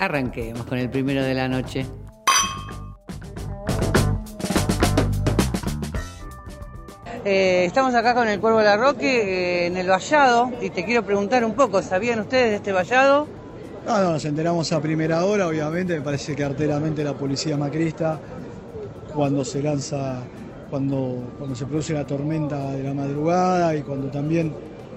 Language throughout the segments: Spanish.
Arranquemos con el primero de la noche. Estamos acá con el Cuervo Larroque en el vallado y te quiero preguntar un poco, ¿sabían ustedes de este vallado? No, nos enteramos a primera hora, obviamente. Me parece que arteramente la policía macrista, cuando se lanza, cuando se produce la tormenta de la madrugada y cuando también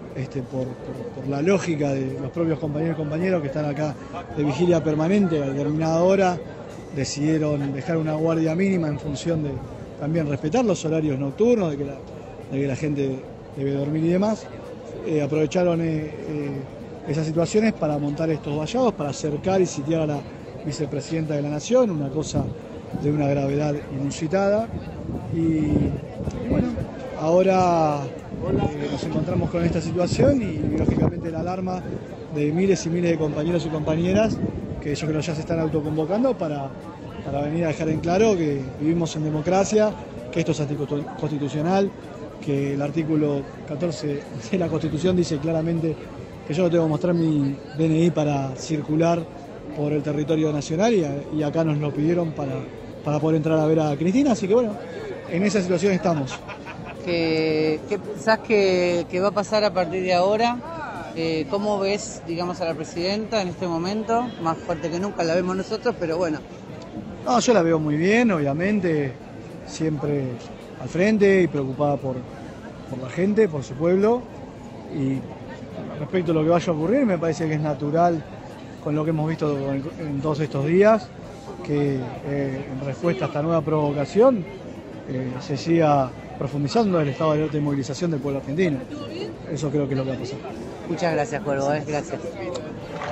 por la lógica de los propios compañeros y compañeros que están acá de vigilia permanente a determinada hora, decidieron dejar una guardia mínima en función de también respetar los horarios nocturnos, de que la gente debe dormir y demás. Aprovecharon esas situaciones para montar estos vallados, para acercar y sitiar a la vicepresidenta de la Nación, una cosa de una gravedad inusitada. Y bueno, ahora nos encontramos con esta situación y lógicamente la alarma de miles y miles de compañeros y compañeras que yo creo ya se están autoconvocando para venir a dejar en claro que vivimos en democracia, que esto es anticonstitucional, que el artículo 14 de la Constitución dice claramente que yo no tengo que mostrar mi DNI para circular por el territorio nacional y acá nos lo pidieron para poder entrar a ver a Cristina, así que bueno, en esa situación estamos. ¿Qué pensás que va a pasar a partir de ahora? ¿Cómo ves, digamos, a la presidenta en este momento? Más fuerte que nunca la vemos nosotros, pero bueno. No, yo la veo muy bien, obviamente, siempre al frente y preocupada por la gente, por su pueblo. Y respecto a lo que vaya a ocurrir, me parece que es natural con lo que hemos visto en todos estos días, que en respuesta a esta nueva provocación se siga profundizando el estado de alerta y movilización del pueblo argentino. Eso creo que es lo que va a pasar. Muchas gracias, Cuervo, gracias.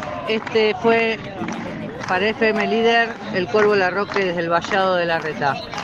Este fue para FM Líder, el Cuervo Larroque desde el Vallado de la Reta.